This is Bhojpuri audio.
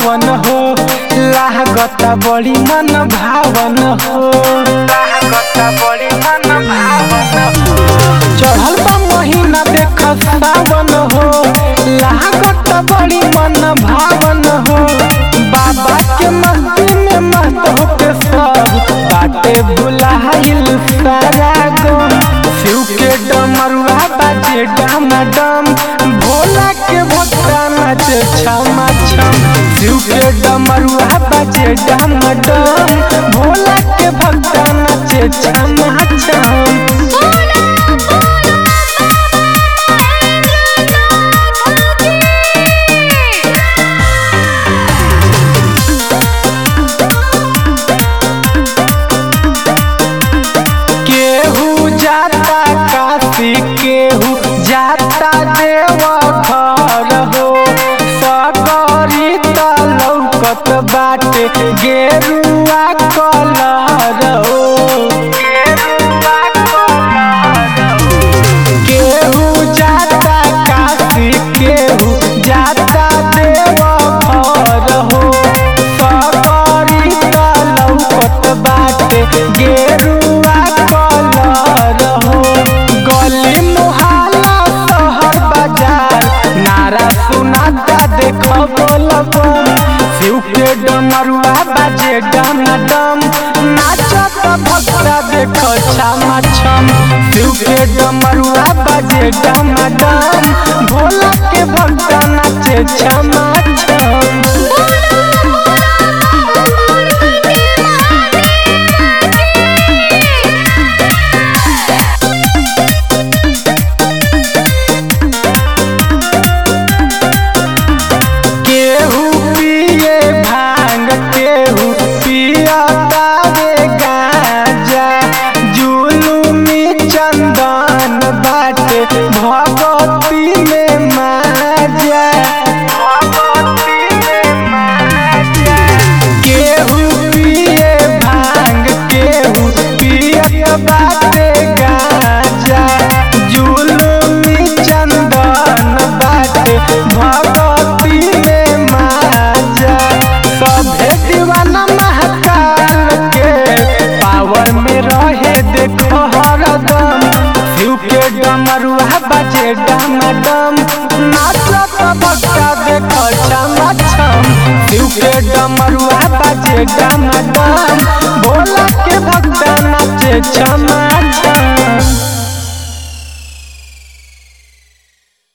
पावन हो, लागत बड़ी मन भावन हो, लागत बड़ी मन भावन हो। चढ़ल बा महीना देख सावन हो, लागत बड़ी मन भावन हो। बाबा के मस्ती में मस्त होके सब बाटे भुलाइल सारा गम। शिव के डमरुआ बाजे डमाडम, भोला के भक्ता नाचे छमा छम। शिव के डमरुआ बाजे डमाडम, भोला के भक्ता नाचे छमा छम। केहू जाता देवघर हो, सकरी त लौकत बाटे गेरुआ कलर हो। केहू जाता काशी, केहू जाता देवघर हो, सकरी त लौकत बाटे गेरुआ कलर हो। गली मुहल्ला शहर बाजार नारा सुनाता देख बोलबम। शिव के डमरुआ बाजे डमाडम, नाचत भक्ता देख छमा छम। शिव के डमरुआ बाजे डमाडम, भोला के भक्ता नाचे छमा छम। भगवती में माजा, केहू पिए भांग, केहू पियत बाटे गाजा। जुलुमी चंदन बाटे भगवती में माजा। सभे दीवाना महाकाल के पावर में रहे देखो हरदम। शिव के डमरुआ बाजे डमाडम, नाचत भक्ता देख छमा छम। शिव के डमरुआ बाजे डमाडम, भोला के भक्ता नाचे छम।